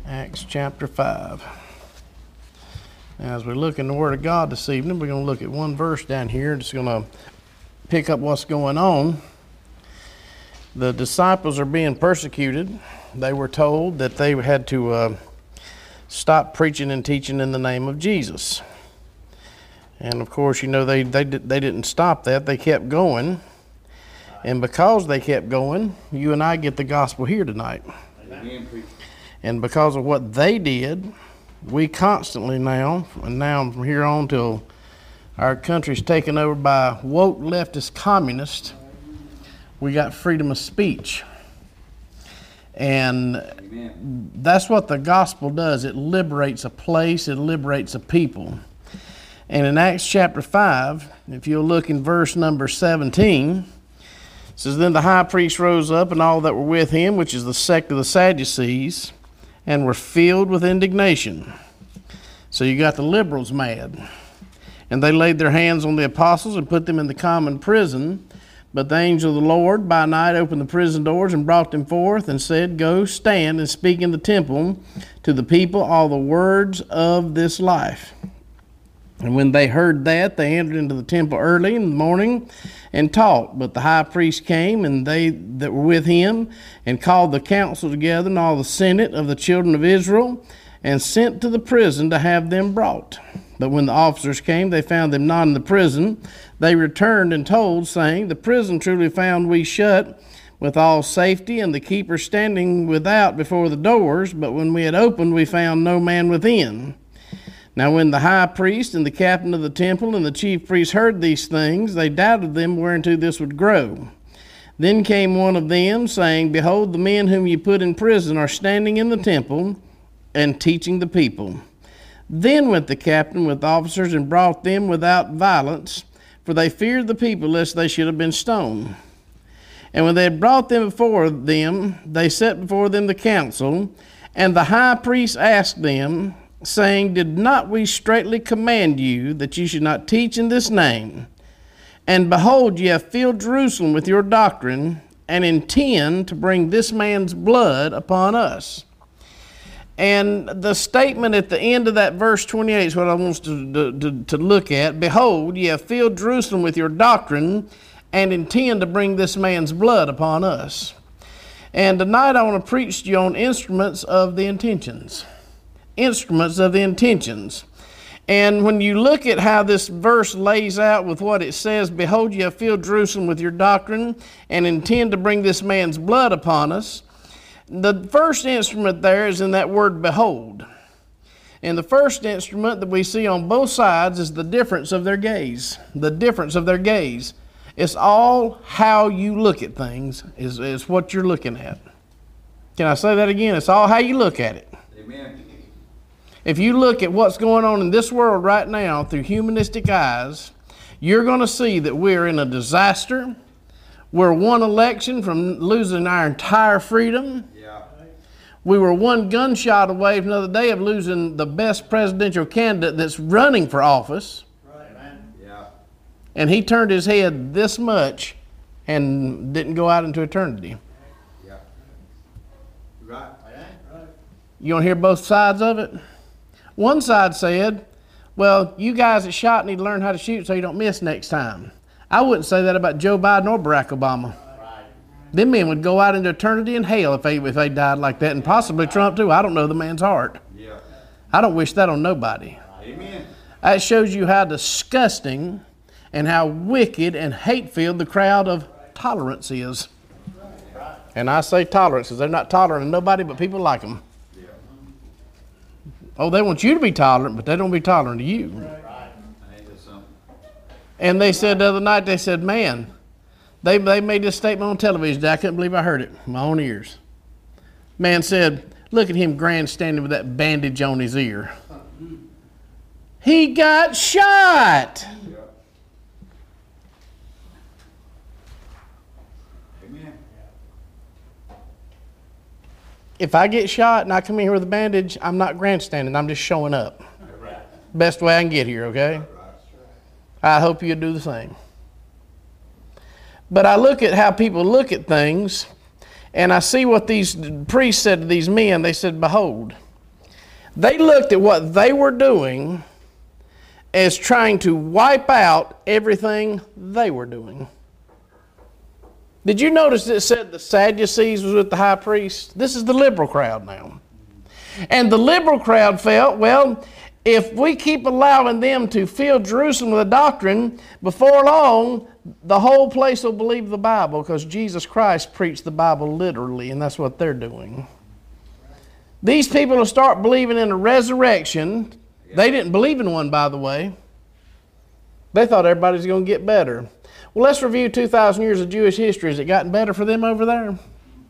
Acts chapter 5. Now, as we look in the Word of God this evening, we're going to look at one verse down here. It's going to pick up what's going on. The disciples are being persecuted. They were told that they had to stop preaching and teaching in the name of Jesus. And of course, you know, they didn't stop that. They kept going. And because they kept going, you and I get the gospel here tonight. Amen. And because of what they did, we constantly now from here on till our country's taken over by woke leftist communists, we got freedom of speech. And Amen. That's what the gospel does. It liberates a place, it liberates a people. And in Acts chapter 5, if you'll look in verse number 17, it says, Then the high priest rose up, and all that were with him, which is the sect of the Sadducees, and were filled with indignation. So you got the liberals mad. And they laid their hands on the apostles and put them in the common prison. But the angel of the Lord by night opened the prison doors and brought them forth and said, Go stand and speak in the temple to the people all the words of this life. And when they heard that, they entered into the temple early in the morning and taught. But the high priest came, and they that were with him, and called the council together and all the senate of the children of Israel, and sent to the prison to have them brought. But when the officers came, they found them not in the prison. They returned and told, saying, The prison truly found we shut with all safety, and the keeper standing without before the doors. But when we had opened, we found no man within. Now when the high priest and the captain of the temple and the chief priests heard these things, they doubted them whereunto this would grow. Then came one of them, saying, Behold, the men whom you put in prison are standing in the temple and teaching the people. Then went the captain with officers and brought them without violence, for they feared the people lest they should have been stoned. And when they had brought them before them, they set before them the council, and the high priest asked them, saying, Did not we straitly command you that you should not teach in this name? And behold, ye have filled Jerusalem with your doctrine, and intend to bring this man's blood upon us. And the statement at the end of that verse 28 is what I want us to look at. Behold, ye have filled Jerusalem with your doctrine, and intend to bring this man's blood upon us. And tonight I want to preach to you on instruments of the intentions. Instruments of the intentions. And when you look at how this verse lays out with what it says, Behold, ye have filled Jerusalem with your doctrine, and intend to bring this man's blood upon us. The first instrument there is in that word behold. And the first instrument that we see on both sides is the difference of their gaze. The difference of their gaze. It's all how you look at things is what you're looking at. Can I say that again? It's all how you look at it. Amen. If you look at what's going on in this world right now through humanistic eyes, you're going to see that we're in a disaster. We're one election from losing our entire freedom. Yeah. We were one gunshot away from the other day of losing the best presidential candidate that's running for office. Right. Yeah. And he turned his head this much and didn't go out into eternity. Yeah. Right. You want to hear both sides of it? One side said, well, you guys that shot need to learn how to shoot so you don't miss next time. I wouldn't say that about Joe Biden or Barack Obama. Right. Them men would go out into eternity in hell if they died like that, and possibly Trump too. I don't know the man's heart. Yeah. I don't wish that on nobody. Amen. That shows you how disgusting and how wicked and hate-filled the crowd of tolerance is. Right. And I say tolerance because they're not tolerant of nobody but people like them. Oh, they want you to be tolerant, but they don't be tolerant of you. Right. And they said the other night, they said, man, they made this statement on television. I couldn't believe I heard it with my own ears. Man said, look at him grandstanding with that bandage on his ear. He got shot. If I get shot and I come in here with a bandage, I'm not grandstanding. I'm just showing up. Best way I can get here, okay? I hope you do the same. But I look at how people look at things, and I see what these priests said to these men. They said, behold. They looked at what they were doing as trying to wipe out everything they were doing. Did you notice it said the Sadducees was with the high priest? This is the liberal crowd now. And the liberal crowd felt, well, if we keep allowing them to fill Jerusalem with a doctrine, before long, the whole place will believe the Bible, because Jesus Christ preached the Bible literally, and that's what they're doing. These people will start believing in a resurrection. They didn't believe in one, by the way. They thought everybody's going to get better. Well, let's review 2,000 years of Jewish history. Has it gotten better for them over there?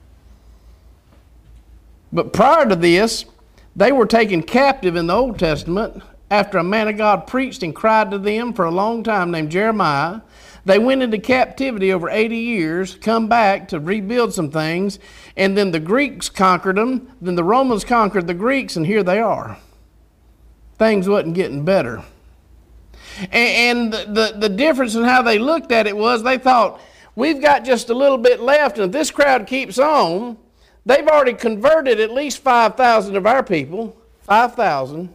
But prior to this, they were taken captive in the Old Testament after a man of God preached and cried to them for a long time named Jeremiah. They went into captivity over 80 years, come back to rebuild some things, and then the Greeks conquered them, then the Romans conquered the Greeks, and here they are. Things wasn't getting better. And the difference in how they looked at it was they thought, we've got just a little bit left, and if this crowd keeps on, they've already converted at least 5,000 of our people. 5,000.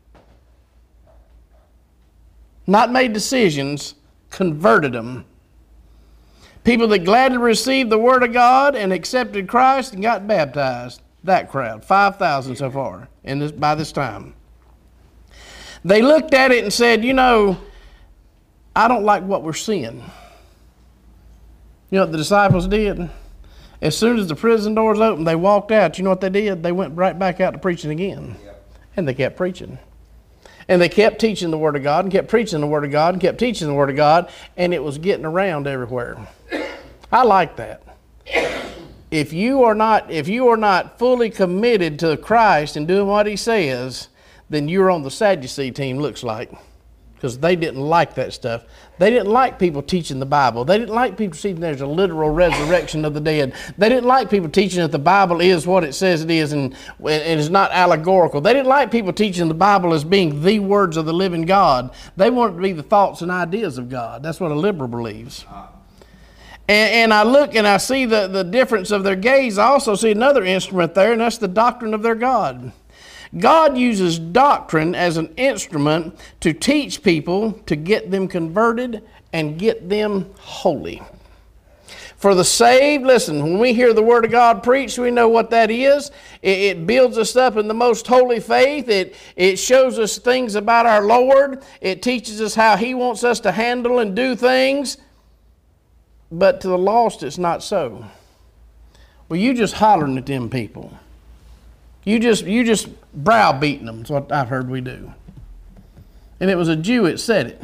Not made decisions, converted them. People that gladly received the Word of God and accepted Christ and got baptized. That crowd, 5,000 so far by this time. They looked at it and said, you know, I don't like what we're seeing. You know what the disciples did? As soon as the prison doors opened, they walked out. You know what they did? They went right back out to preaching again. Yep. And they kept preaching. And they kept teaching the Word of God and kept preaching the Word of God and kept teaching the Word of God, and it was getting around everywhere. I like that. If you are not fully committed to Christ and doing what He says, then you're on the Sadducee team, looks like. Because they didn't like that stuff. They didn't like people teaching the Bible. They didn't like people teaching there's a literal resurrection of the dead. They didn't like people teaching that the Bible is what it says it is and is not allegorical. They didn't like people teaching the Bible as being the words of the living God. They wanted to be the thoughts and ideas of God. That's what a liberal believes. And I look and I see the difference of their gaze. I also see another instrument there, and that's the doctrine of their God. God uses doctrine as an instrument to teach people, to get them converted and get them holy. For the saved, listen, when we hear the Word of God preached, we know what that is. It builds us up in the most holy faith. It shows us things about our Lord. It teaches us how He wants us to handle and do things. But to the lost, it's not so. Well, you just hollering at them people. You just browbeating them, is what I've heard we do. And it was a Jew that said it.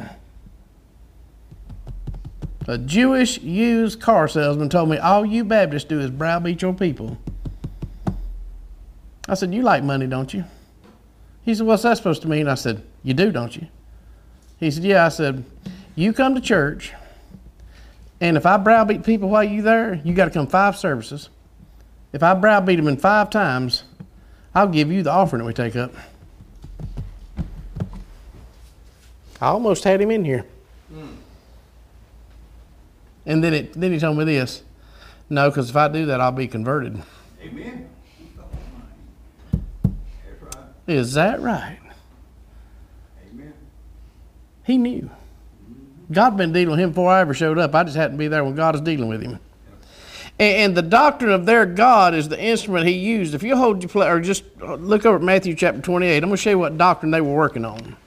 A Jewish used car salesman told me, all you Baptists do is browbeat your people. I said, you like money, don't you? He said, what's that supposed to mean? I said, you do, don't you? He said, yeah. I said, you come to church, and if I browbeat people while you're there, you got to come 5 services. If I browbeat them in 5 times, I'll give you the offering that we take up. I almost had him in here. And then he told me this. No, because if I do that, I'll be converted. Amen. That's right. Is that right? Amen. He knew. God had been dealing with him before I ever showed up. I just happened to be there when God was dealing with him. And the doctrine of their God is the instrument He used. If you hold your or just look over at Matthew chapter 28, I'm going to show you what doctrine they were working on.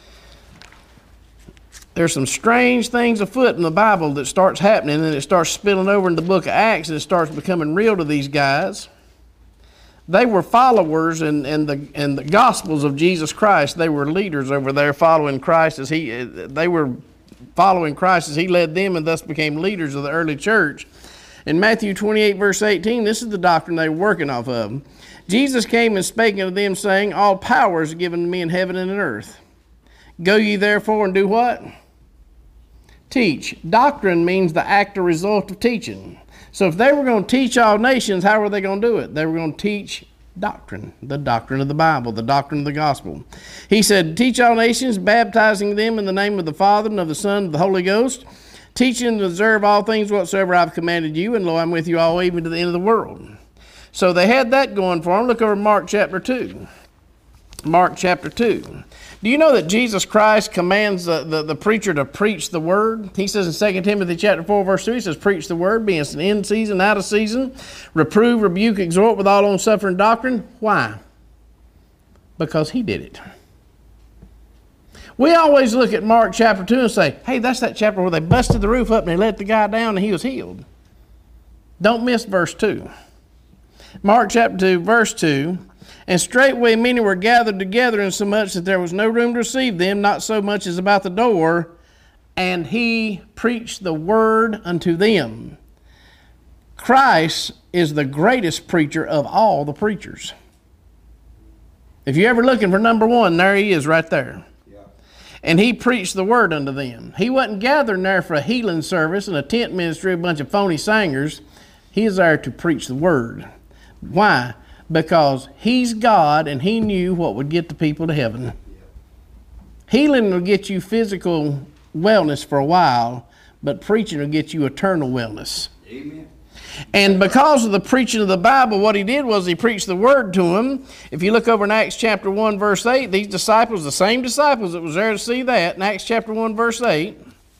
There's some strange things afoot in the Bible that starts happening, and then it starts spilling over in the book of Acts, and it starts becoming real to these guys. They were followers in the Gospels of Jesus Christ. They were leaders over there following Christ they were following Christ as He led them, and thus became leaders of the early church. In Matthew 28, verse 18, this is the doctrine they were working off of. Jesus came and spake unto them, saying, all power is given to me in heaven and in earth. Go ye therefore and do what? Teach. Doctrine means the act or result of teaching. So if they were going to teach all nations, how were they going to do it? They were going to teach doctrine, the doctrine of the Bible, the doctrine of the gospel. He said, teach all nations, baptizing them in the name of the Father and of the Son and of the Holy Ghost, teaching to observe all things whatsoever I've commanded you, and lo, I'm with you all even to the end of the world. So they had that going for them. Look over Mark chapter 2. Mark chapter 2. Do you know that Jesus Christ commands the preacher to preach the word? He says in 2 Timothy chapter 4, verse 2, he says, preach the word, be it in season, out of season, reprove, rebuke, exhort with all long-suffering doctrine. Why? Because he did it. We always look at Mark chapter 2 and say, hey, that's that chapter where they busted the roof up and they let the guy down and he was healed. Don't miss verse 2. Mark chapter 2, verse 2, and straightway many were gathered together, insomuch that there was no room to receive them, not so much as about the door, and he preached the word unto them. Christ is the greatest preacher of all the preachers. If you're ever looking for number one, there he is right there. Yeah. And he preached the word unto them. He wasn't gathering there for a healing service and a tent ministry, a bunch of phony singers. He is there to preach the word. Why? Because he's God and he knew what would get the people to heaven. Healing will get you physical wellness for a while, but preaching will get you eternal wellness. Amen. And because of the preaching of the Bible, what he did was he preached the word to them. If you look over in Acts chapter 1, verse 8, these disciples, the same disciples that was there to see that, in Acts chapter 1, verse 8,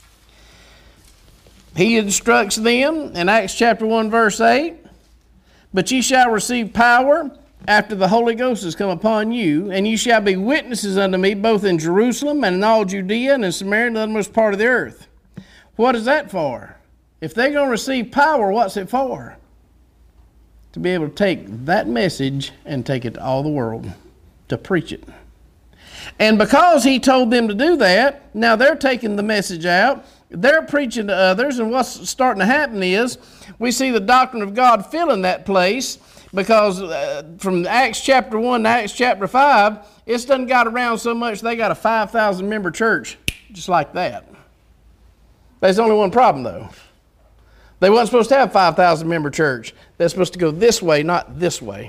he instructs them in Acts chapter 1, verse 8, but ye shall receive power after the Holy Ghost has come upon you, and ye shall be witnesses unto me both in Jerusalem and in all Judea and in Samaria and the uttermost part of the earth. What is that for? If they're going to receive power, what's it for? To be able to take that message and take it to all the world, to preach it. And because he told them to do that, now they're taking the message out, they're preaching to others, and what's starting to happen is we see the doctrine of God filling that place, because from Acts chapter 1 to Acts chapter 5, it's done got around so much they got a 5,000 member church just like that. There's only one problem though. They weren't supposed to have 5,000 member church. They're supposed to go this way, not this way.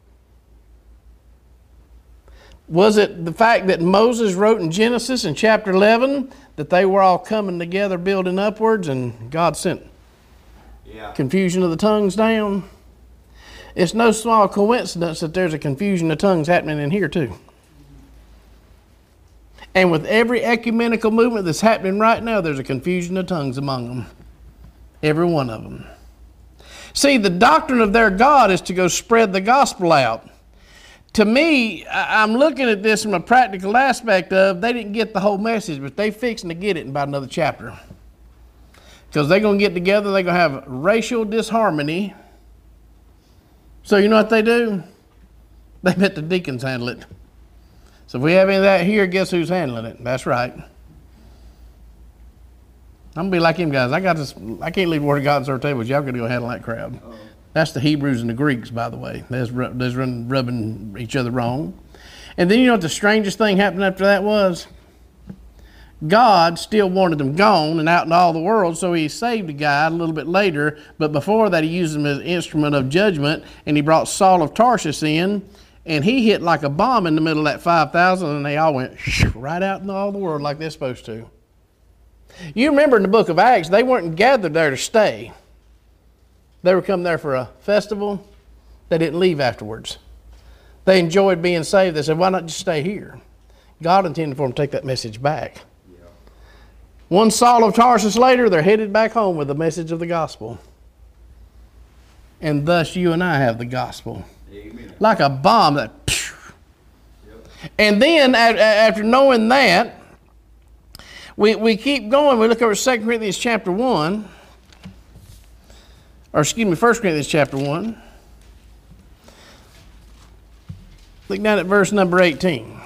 Was it the fact that Moses wrote in Genesis in chapter 11 that they were all coming together, building upwards, and God sent confusion of the tongues down? It's no small coincidence that there's a confusion of tongues happening in here too. And with every ecumenical movement that's happening right now, there's a confusion of tongues among them. Every one of them. See, the doctrine of their God is to go spread the gospel out. To me, I'm looking at this from a practical aspect of they didn't get the whole message, but they fixing to get it in about another chapter. Because they're going to get together, they're going to have racial disharmony. So you know what they do? They let the deacons handle it. So if we have any of that here, guess who's handling it? That's right. I'm going to be like him, guys. I can't leave the word of God on our tables. Y'all got to go handle that crowd. That's the Hebrews and the Greeks, by the way. They're rubbing each other wrong. And then you know what the strangest thing happened after that was? God still wanted them gone and out in all the world, so he saved a guy a little bit later. But before that, he used him as an instrument of judgment, and he brought Saul of Tarsus in, and he hit like a bomb in the middle of that 5,000, and they all went right out in all the world like they're supposed to. You remember in the book of Acts, they weren't gathered there to stay. They were come there for a festival. They didn't leave afterwards. They enjoyed being saved. They said, why not just stay here? God intended for them to take that message back. Yeah. One Saul of Tarsus later, they're headed back home with the message of the gospel. And thus you and I have the gospel. Amen. Like a bomb that... Yep. And then after knowing that, we keep going. We look over 2 Corinthians chapter 1. Or excuse me, 1 Corinthians chapter 1. Look down at verse number 18.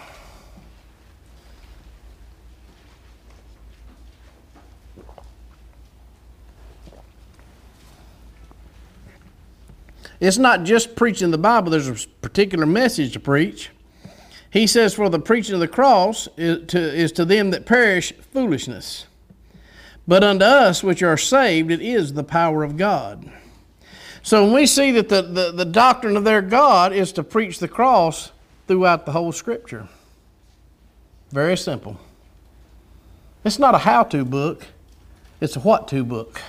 It's not just preaching the Bible. There's a particular message to preach. He says, for the preaching of the cross is to them that perish foolishness. But unto us which are saved, it is the power of God. So when we see that the doctrine of their God is to preach the cross throughout the whole Scripture. Very simple. It's not a how-to book. It's a what-to book.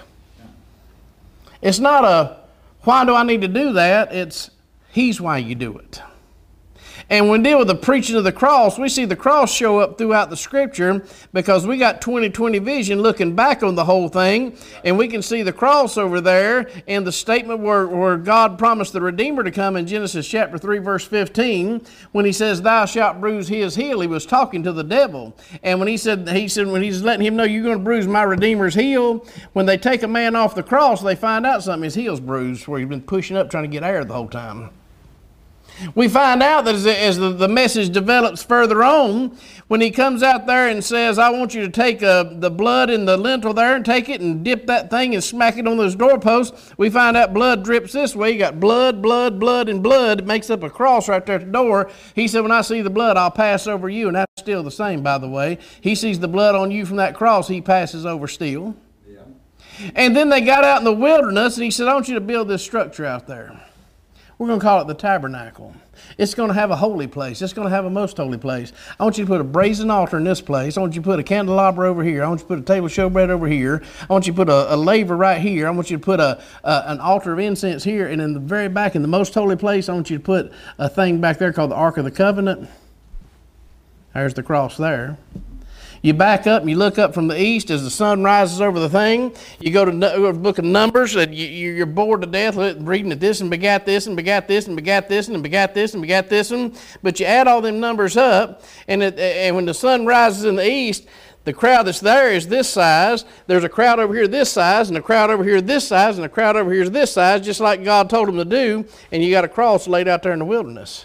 It's not a why do I need to do that? It's he's why you do it. And when we deal with the preaching of the cross, we see the cross show up throughout the Scripture because we got 20/20 vision looking back on the whole thing, and we can see the cross over there in the statement where God promised the Redeemer to come in Genesis chapter 3, verse 15, when he says, "Thou shalt bruise his heel," he was talking to the devil. And when he said when he's letting him know, "You're going to bruise my Redeemer's heel," when they take a man off the cross, they find out something, his heel's bruised, where he's been pushing up trying to get air the whole time. We find out that as the message develops further on, when he comes out there and says, "I want you to take the blood in the lintel there and take it and dip that thing and smack it on those doorposts," we find out blood drips this way. You got blood, blood, blood, and blood. It makes up a cross right there at the door. He said, "When I see the blood, I'll pass over you." And that's still the same, by the way. He sees the blood on you from that cross, he passes over still. Yeah. And then they got out in the wilderness, and he said, "I want you to build this structure out there. We're going to call it the tabernacle. It's going to have a holy place. It's going to have a most holy place. I want you to put a brazen altar in this place. I want you to put a candelabra over here. I want you to put a table of showbread over here. I want you to put a laver right here. I want you to put an altar of incense here. And in the very back, in the most holy place, I want you to put a thing back there called the Ark of the Covenant." There's the cross there. You back up and you look up from the east as the sun rises over the thing. You go to the book of Numbers, and you're bored to death reading that this and begat this and begat this and begat this and begat this and begat this one. But you add all them numbers up, and when the sun rises in the east, the crowd that's there is this size. There's a crowd over here this size, and a crowd over here this size, and a crowd over here is this size, just like God told them to do. And you got a cross laid out there in the wilderness.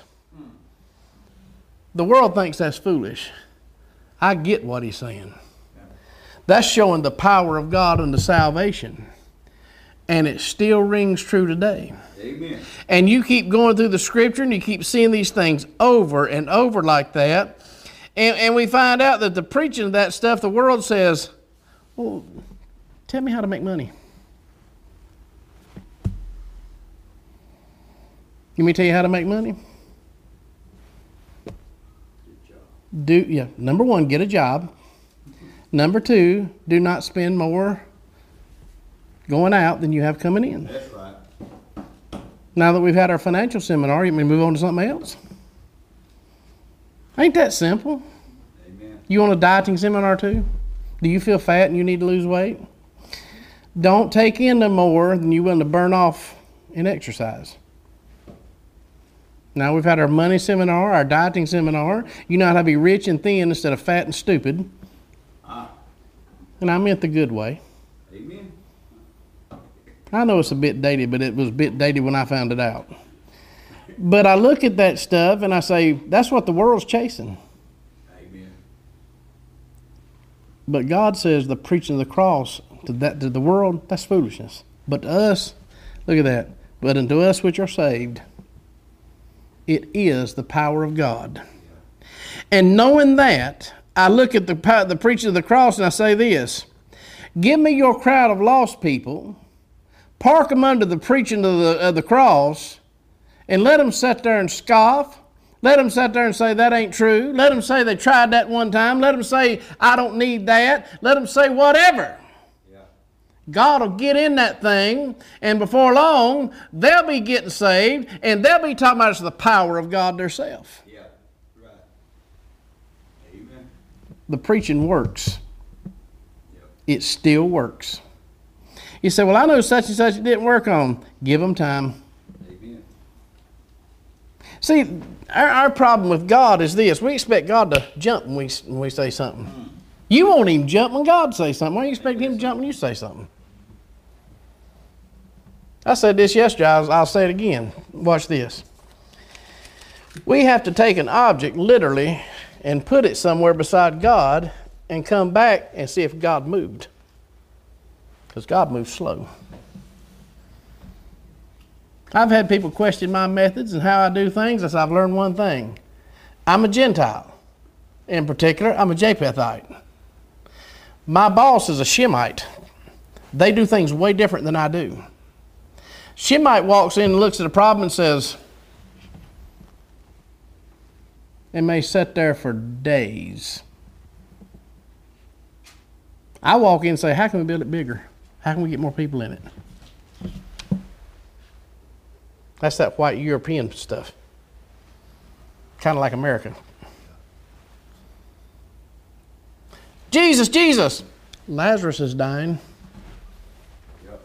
The world thinks that's foolish. I get what he's saying. That's showing the power of God unto salvation. And it still rings true today. Amen. And you keep going through the Scripture and you keep seeing these things over and over like that. And we find out that the preaching of that stuff, the world says, "Well, tell me how to make money. You want me to tell you how to make money? Number one, get a job. Number two, do not spend more going out than you have coming in." That's right. Now that we've had our financial seminar, you want me to move on to something else? Ain't that simple? Amen. You want a dieting seminar too? Do you feel fat and you need to lose weight? Don't take in no more than you're willing to burn off in exercise. Now we've had our money seminar, our dieting seminar. You know how to be rich and thin instead of fat and stupid. And I meant the good way. Amen. I know it's a bit dated, but it was a bit dated when I found it out. But I look at that stuff and I say, that's what the world's chasing. Amen. But God says the preaching of the cross to the world, that's foolishness. But to us, look at that. But unto us which are saved, it is the power of God. And knowing that, I look at the preaching of the cross and I say this: give me your crowd of lost people, park them under the preaching of the cross, and let them sit there and scoff. Let them sit there and say that ain't true. Let them say they tried that one time. Let them say I don't need that. Let them say whatever. God will get in that thing, and before long, they'll be getting saved, and they'll be talking about it's the power of God themselves. Yeah, right. Amen. The preaching works. Yep. It still works. You say, well, I know such and such it didn't work on. Give them time. Amen. See, our problem with God is this. We expect God to jump when we say something. You won't even jump when God says something. Why do you expect him to jump when you say something? I said this yesterday. I'll say it again. Watch this. We have to take an object literally and put it somewhere beside God and come back and see if God moved. Because God moves slow. I've had people question my methods and how I do things. I said, I've learned one thing. I'm a Gentile. In particular, I'm a Japhethite. My boss is a Shemite. They do things way different than I do. Shemite walks in and looks at a problem and says, it may sit there for days. I walk in and say, how can we build it bigger? How can we get more people in it? That's that white European stuff. kind of like America. Jesus, Jesus. Lazarus is dying. Yep.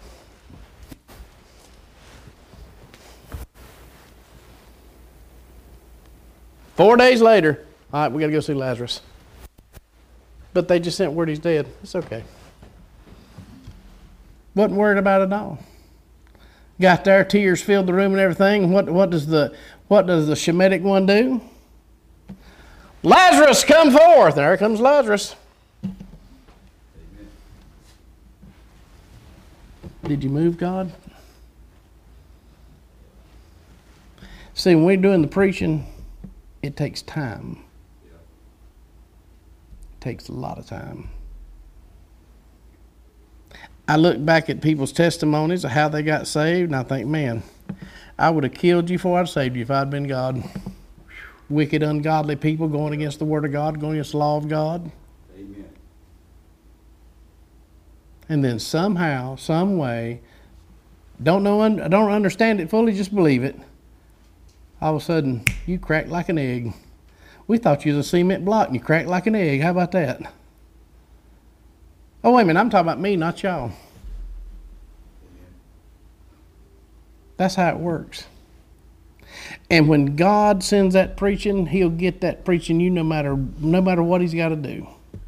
4 days later, all right, we got to go see Lazarus. But they just sent word he's dead. It's okay. Wasn't worried about it at all. Got there, tears filled the room and everything. What does the Shemitic one do? Lazarus, come forth. There comes Lazarus. Amen. Did you move, God? See, when we're doing the preaching, it takes time. Yep. It takes a lot of time. I look back at people's testimonies of how they got saved, and I think, man, I would have killed you before I'd saved you if I'd been God. Wicked, ungodly people going against the Word of God, going against the law of God. Amen. And then somehow, some way, I don't understand it fully, just believe it. All of a sudden, you crack like an egg. We thought you was a cement block and you cracked like an egg. How about that? Oh, wait a minute, I'm talking about me, not y'all. Amen. That's how it works. And when God sends that preaching, he'll get that preaching you no matter what he's got to do.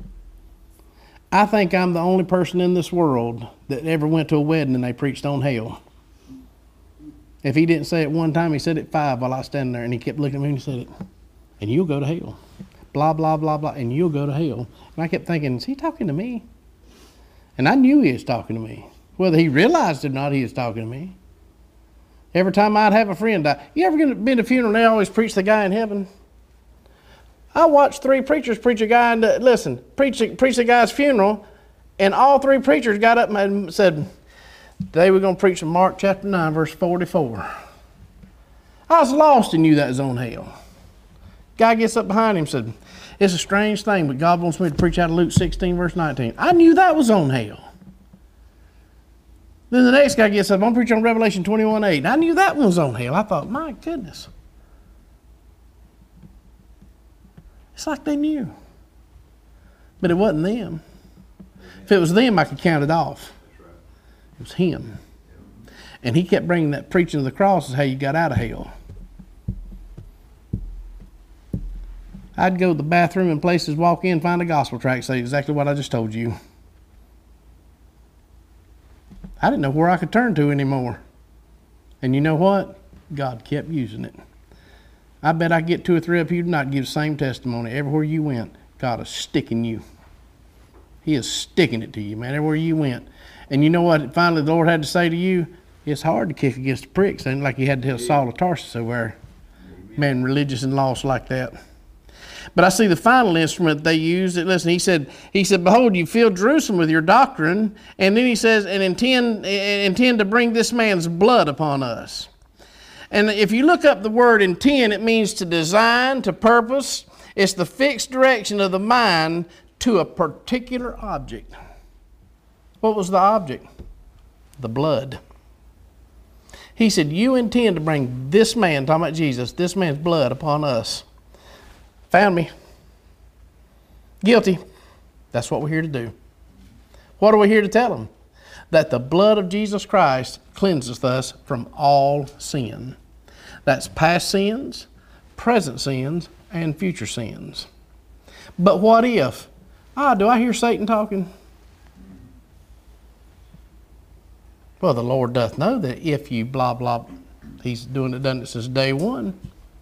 I think I'm the only person in this world that ever went to a wedding and they preached on hell. If he didn't say it one time, he said it 5 while I was standing there, and he kept looking at me and he said it. And you'll go to hell. Blah, blah, blah, blah, and you'll go to hell. And I kept thinking, is he talking to me? And I knew he was talking to me. Whether he realized it or not, he was talking to me. Every time I'd have a friend die. You ever been to a funeral and they always preach the guy in heaven? I watched 3 preachers preach a guy, preach a guy's funeral, and all 3 preachers got up and said, today we're going to preach from Mark chapter 9, verse 44. I was lost and knew that was on hell. Guy gets up behind him and said, it's a strange thing, but God wants me to preach out of Luke 16, verse 19. I knew that was on hell. Then the next guy gets up, I'm preaching on Revelation 21:8. And I knew that one was on hell. I thought, my goodness. It's like they knew. But it wasn't them. If it was them, I could count it off. That's right. It was him. And he kept bringing that preaching of the cross is how you got out of hell. I'd go to the bathroom in places, walk in, find a gospel tract, say exactly what I just told you. I didn't know where I could turn to anymore. And you know what? God kept using it. I bet I get 2 or 3 of you tonight give the same testimony. Everywhere you went, God is sticking you. He is sticking it to you, man, everywhere you went. And you know what finally the Lord had to say to you? It's hard to kick against the pricks, ain't like he had to tell Saul of Tarsus over there. Man, religious and lost like that. But I see the final instrument they used. Listen, he said, behold, you fill Jerusalem with your doctrine. And then he says, and intend to bring this man's blood upon us. And if you look up the word intend, it means to design, to purpose. It's the fixed direction of the mind to a particular object. What was the object? The blood. He said, you intend to bring this man, talking about Jesus, this man's blood upon us. Found me. Guilty. That's what we're here to do. What are we here to tell them? That the blood of Jesus Christ cleanseth us from all sin. That's past sins, present sins, and future sins. But what if? Do I hear Satan talking? Well, the Lord doth know that if you blah, blah, he's done it since day one.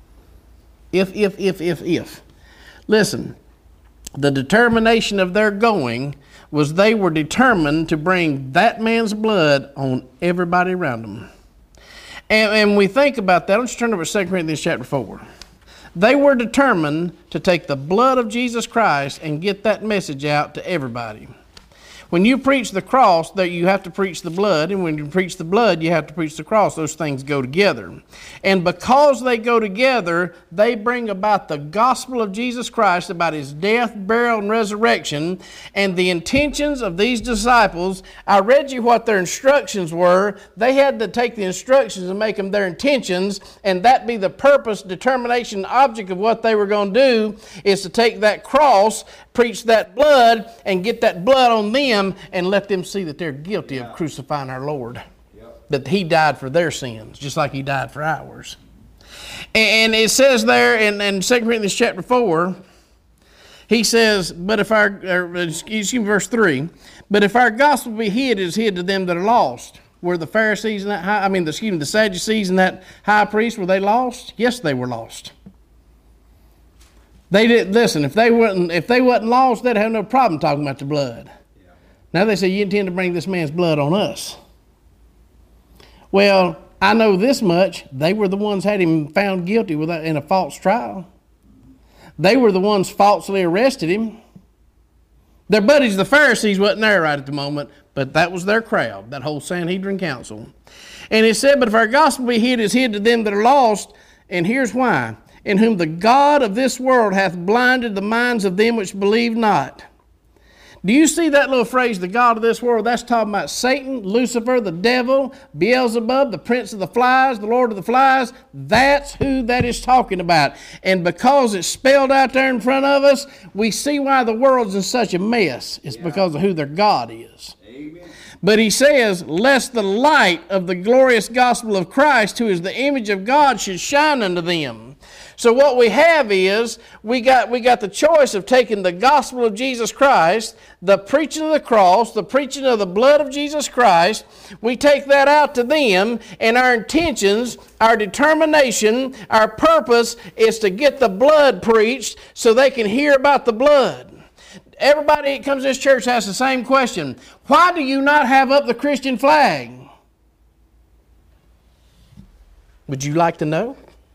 If. Listen, the determination of their going was they were determined to bring that man's blood on everybody around them. And we think about that. Let's turn over to 2 Corinthians chapter 4. They were determined to take the blood of Jesus Christ and get that message out to everybody. When you preach the cross, that you have to preach the blood, and when you preach the blood, you have to preach the cross. Those things go together. And because they go together, they bring about the gospel of Jesus Christ, about his death, burial, and resurrection, and the intentions of these disciples. I read you what their instructions were. They had to take the instructions and make them their intentions, and that be the purpose, determination, object of what they were going to do, is to take that cross, preach that blood, and get that blood on them, and let them see that they're guilty of crucifying our Lord. That he died for their sins, just like he died for ours. And it says there in 2 Corinthians chapter 4, he says, verse 3, but if our gospel be hid, it is hid to them that are lost. Were the Pharisees and the Sadducees and that high priest, were they lost? Yes, they were lost. They didn't listen. If they wasn't lost, they'd have no problem talking about the blood. Now they say, you intend to bring this man's blood on us. Well, I know this much. They were the ones had him found guilty in a false trial. They were the ones falsely arrested him. Their buddies, the Pharisees, wasn't there right at the moment, but that was their crowd, that whole Sanhedrin council. And it said, but if our gospel be hid, it is hid to them that are lost, and here's why. In whom the God of this world hath blinded the minds of them which believe not. Do you see that little phrase, the God of this world? That's talking about Satan, Lucifer, the devil, Beelzebub, the prince of the flies, the lord of the flies. That's who that is talking about. And because it's spelled out there in front of us, we see why the world's in such a mess. It's because of who their God is. Amen. But he says, lest the light of the glorious gospel of Christ, who is the image of God, should shine unto them. So what we have is, we got the choice of taking the gospel of Jesus Christ, the preaching of the cross, the preaching of the blood of Jesus Christ. We take that out to them, and our intentions, our determination, our purpose is to get the blood preached so they can hear about the blood. Everybody that comes to this church has the same question. Why do you not have up the Christian flag? Would you like to know?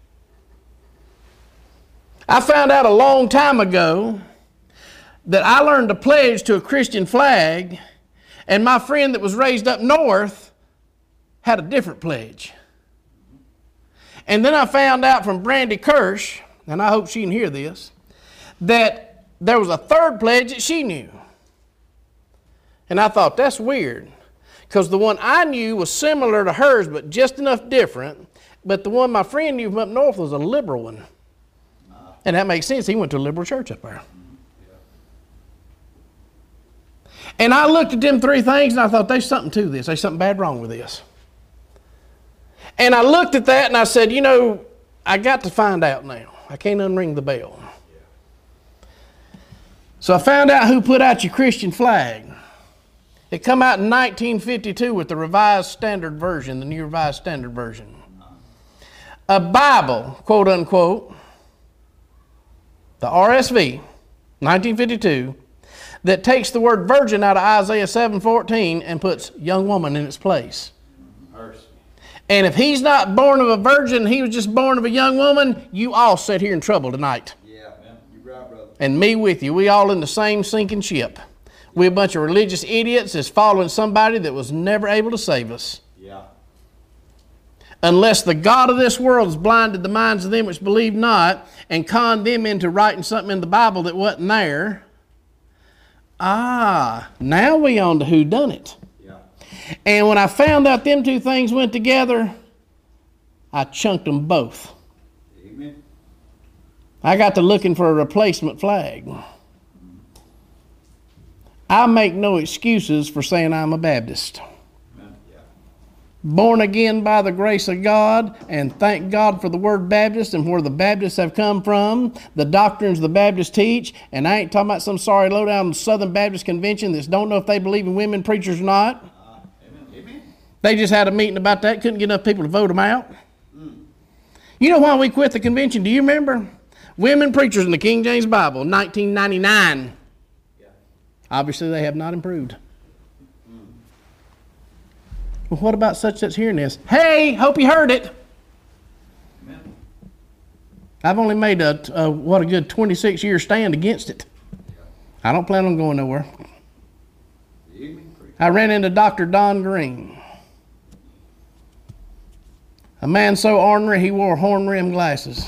I found out a long time ago that I learned to pledge to a Christian flag, and my friend that was raised up north had a different pledge. And then I found out from Brandy Kirsch, and I hope she can hear this, that there was a third pledge that she knew. And I thought, that's weird, because the one I knew was similar to hers, but just enough different. But the one my friend knew from up north was a liberal one. And that makes sense. He went to a liberal church up there. And I looked at them three things and I thought, there's something to this. There's something bad wrong with this. And I looked at that and I said, you know, I got to find out now. I can't unring the bell. So I found out who put out your Christian flag. It come out in 1952 with the Revised Standard Version, the New Revised Standard Version. A Bible, quote unquote, the RSV, 1952, that takes the word virgin out of Isaiah 7:14 and puts young woman in its place. Mercy. And if he's not born of a virgin, he was just born of a young woman, you all sit here in trouble tonight. Yeah, man. You're right, brother. And me with you. We all in the same sinking ship. We a bunch of religious idiots that's following somebody that was never able to save us. Yeah. Unless the God of this world has blinded the minds of them which believe not and conned them into writing something in the Bible that wasn't there. Now we on to who done it. Yeah. And when I found out them two things went together, I chunked them both. Amen. I got to looking for a replacement flag. I make no excuses for saying I'm a Baptist. Born again by the grace of God, and thank God for the word Baptist and where the Baptists have come from, the doctrines the Baptists teach, and I ain't talking about some sorry low-down Southern Baptist convention that don't know if they believe in women preachers or not. Amen. They just had a meeting about that, couldn't get enough people to vote them out. You know why we quit the convention? Do you remember? Women preachers in the King James Bible, 1999. Yeah. Obviously they have not improved. Well, what about such that's hearing this? Hey, hope you heard it. Amen. I've only made a good 26-year stand against it. I don't plan on going nowhere. I ran into Dr. Don Green. A man so ornery he wore horn-rimmed glasses.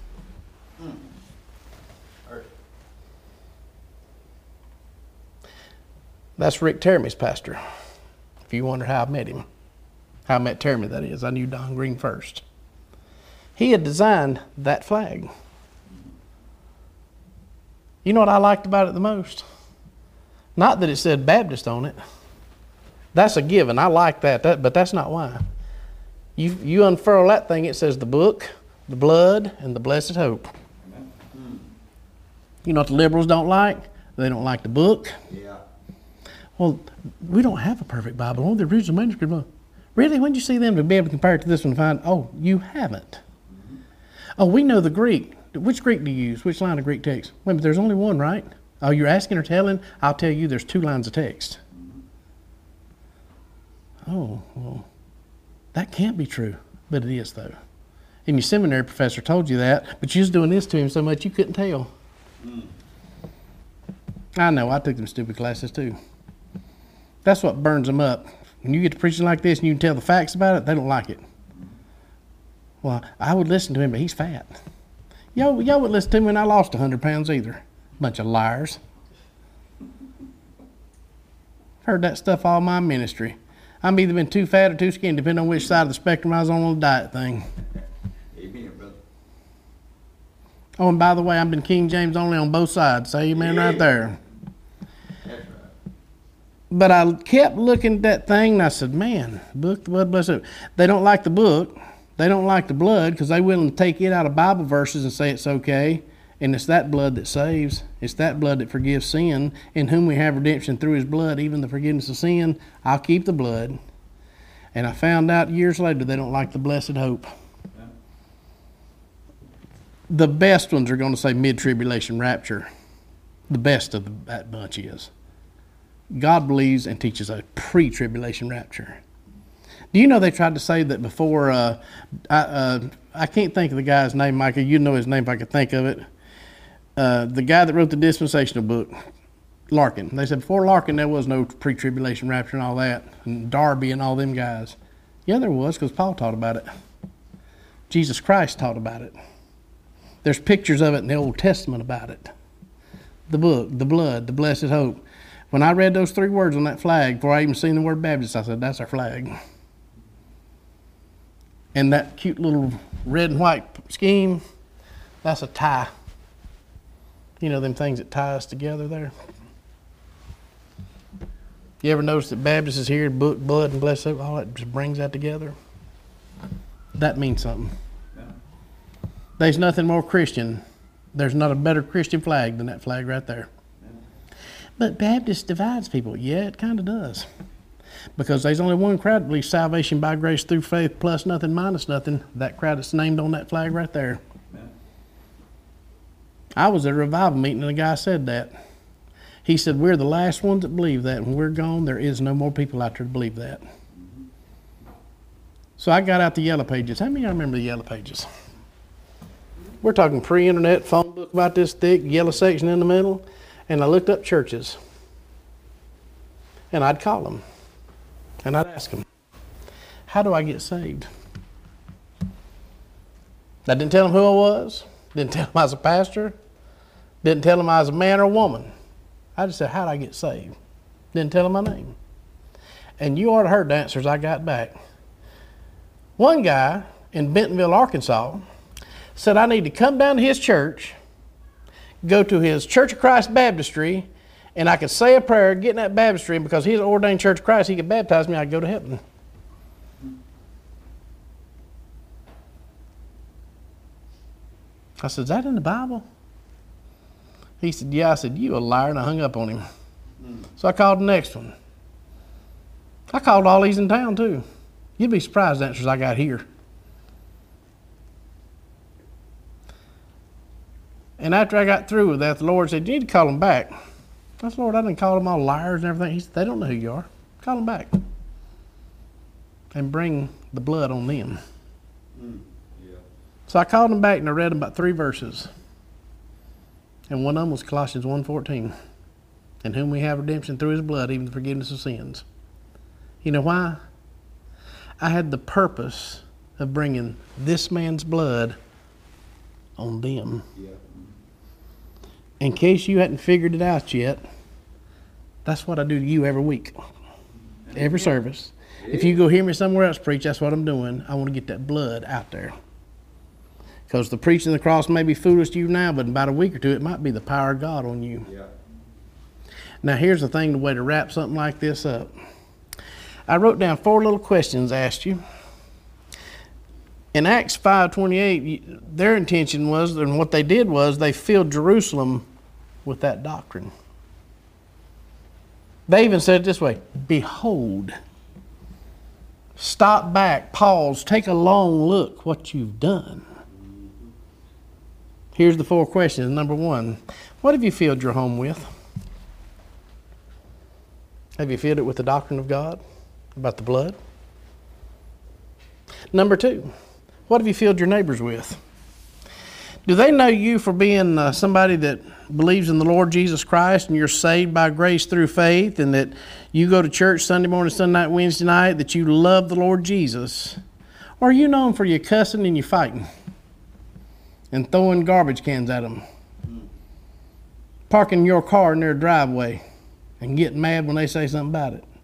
That's Rick Termy's pastor. If you wonder how I met him. How I met Termy, that is. I knew Don Green first. He had designed that flag. You know what I liked about it the most? Not that it said Baptist on it. That's a given. I like that, but that's not why. You unfurl that thing, it says the book, the blood, and the blessed hope. You know what the liberals don't like? They don't like the book. Yeah. Well, we don't have a perfect Bible. Oh, the original manuscript. Really? When did you see them to be able to compare it to this one and find, oh, you haven't? Oh, we know the Greek. Which Greek do you use? Which line of Greek text? Wait, but there's only one, right? Oh, you're asking or telling? I'll tell you there's 2 lines of text. Oh, well, that can't be true. But it is, though. And your seminary professor told you that, but you was doing this to him so much you couldn't tell. I know, I took them stupid classes too. That's what burns them up. When you get to preaching like this and you can tell the facts about it, they don't like it. Well, I would listen to him, but he's fat. Y'all would listen to me when I lost 100 pounds either. Bunch of liars. Heard that stuff all my ministry. I'm either been too fat or too skinny, depending on which side of the spectrum I was on the diet thing. Amen, brother. Oh, and by the way, I've been King James only on both sides. Say amen right there. That's right. But I kept looking at that thing and I said, man, book, the blood, blessed. They don't like the book. They don't like the blood because they're willing to take it out of Bible verses and say it's okay. And it's that blood that saves. It's that blood that forgives sin. In whom we have redemption through his blood, even the forgiveness of sin. I'll keep the blood. And I found out years later they don't like the blessed hope. Yeah. The best ones are going to say mid-tribulation rapture. The best of that bunch is. God believes and teaches a pre-tribulation rapture. Do you know they tried to say that before, I can't think of the guy's name, Micah. You know his name if I could think of it. The guy that wrote the dispensational book, Larkin. They said before Larkin there was no pre-tribulation rapture and all that. And Darby and all them guys. Yeah, there was because Paul taught about it. Jesus Christ taught about it. There's pictures of it in the Old Testament about it. The book, the blood, the blessed hope. When I read those 3 words on that flag, before I even seen the word Baptist, I said, that's our flag. And that cute little red and white scheme, that's a tie. You know them things that tie us together there? You ever notice that Baptist is here, book, blood, and blessed hope, all that just brings that together? That means something. Yeah. There's nothing more Christian. There's not a better Christian flag than that flag right there. Yeah. But Baptist divides people. Yeah, it kind of does. Because there's only one crowd that believes salvation by grace through faith plus nothing minus nothing. That crowd that's named on that flag right there. Yeah. I was at a revival meeting and a guy said that. He said, we're the last ones that believe that. When we're gone, there is no more people out there to believe that. So I got out the Yellow Pages. How many of y'all remember the Yellow Pages? We're talking pre-internet, phone book about this thick, yellow section in the middle. And I looked up churches. And I'd call them. And I'd ask them, how do I get saved? I didn't tell them who I was. Didn't tell them I was a pastor. Didn't tell them I was a man or a woman. I just said, how do I get saved? Didn't tell them my name. And you ought to heard the answers I got back. One guy in Bentonville, Arkansas, said I need to come down to his church, go to his Church of Christ baptistry, and I could say a prayer, get in that baptistry, and because he's an ordained Church of Christ, he could baptize me, I'd go to heaven. I said, is that in the Bible? He said, yeah. I said, you a liar, and I hung up on him. So I called the next one. I called all these in town, too. You'd be surprised the answers I got here. And after I got through with that, the Lord said, you need to call them back. I said, Lord, I didn't call them all liars and everything. He said, they don't know who you are. Call them back. And bring the blood on them. Yeah. So I called them back and I read them about 3 verses. And one of them was Colossians 1:14. In whom we have redemption through his blood, even the forgiveness of sins. You know why? I had the purpose of bringing this man's blood on them. Yeah. In case you hadn't figured it out yet, that's what I do to you every week, every service. If you go hear me somewhere else preach, that's what I'm doing. I want to get that blood out there. Because the preaching of the cross may be foolish to you now, but in about a week or two, it might be the power of God on you. Yeah. Now, here's the thing, the way to wrap something like this up. I wrote down 4 little questions asked you. In Acts 5:28, their intention was, and what they did was, they filled Jerusalem with that doctrine. They even said it this way, behold. Stop back, pause, take a long look what you've done. Here's the 4 questions. Number 1, what have you filled your home with? Have you filled it with the doctrine of God about the blood? Number 2, what have you filled your neighbors with? Do they know you for being somebody that believes in the Lord Jesus Christ and you're saved by grace through faith, and that you go to church Sunday morning, Sunday night, Wednesday night, that you love the Lord Jesus? Or are you known for your cussing and your fighting and throwing garbage cans at them, parking your car in their driveway and getting mad when they say something about it?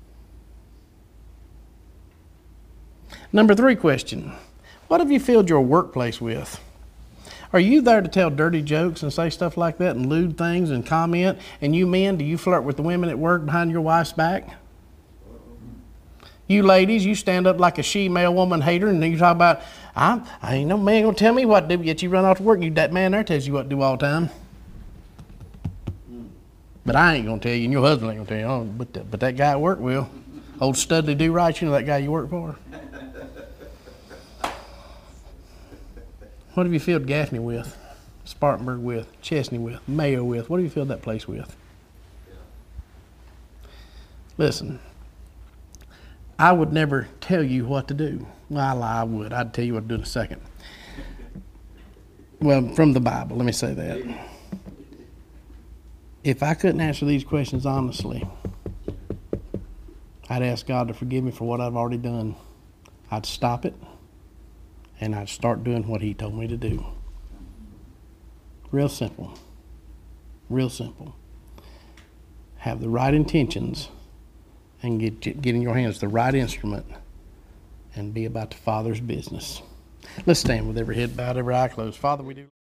Number 3 question, what have you filled your workplace with? Are you there to tell dirty jokes and say stuff like that and lewd things and comment? And you men, do you flirt with the women at work behind your wife's back? You ladies, you stand up like a she-male woman hater and you talk about, I ain't no man gonna tell me what to do, yet you run off to work, that man there tells you what to do all the time. But I ain't gonna tell you, and your husband ain't gonna tell you, oh, but that guy at work will. Old Studley Do Right, you know that guy you work for? What have you filled Gaffney with, Spartanburg with, Chesney with, Mayo with? What have you filled that place with? Listen, I would never tell you what to do. Well, I would. I'd tell you what to do in a second. Well, from the Bible, let me say that. If I couldn't answer these questions honestly, I'd ask God to forgive me for what I've already done. I'd stop it, and I'd start doing what He told me to do. Real simple. Real simple. Have the right intentions and get in your hands the right instrument and be about the Father's business. Let's stand with every head bowed, every eye closed. Father, we do.